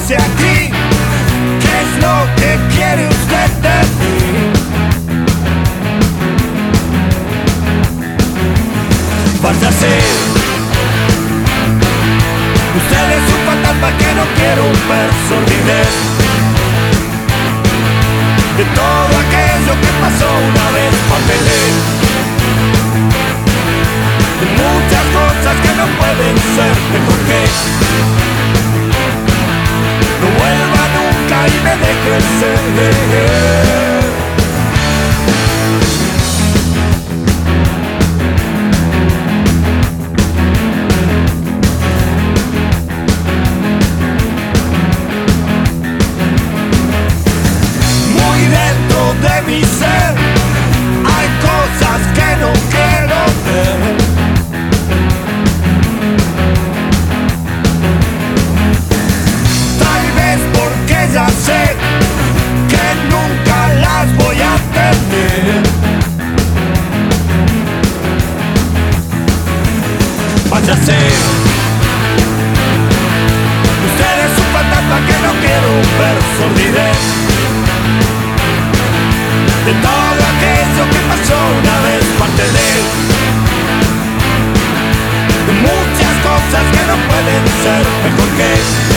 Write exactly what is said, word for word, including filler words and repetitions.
hace aquí? ¿Qué es lo que quiere usted de mí? Váyase. Usted es un fantasma que no quiero ver. Se olvide de todo aquello que pasó una vez. Pártele de muchas cosas que no pueden ser. Mejor que no vuelva nunca y me deje ser. De mi ser hay cosas que no quiero ver. Tal vez porque ya sé que nunca las voy a tener. Váyase. Usted es un fantasma que no quiero ver. Se olvide de todo aquello que pasó una vez. Pártele de muchas cosas que no pueden ser. Mejor que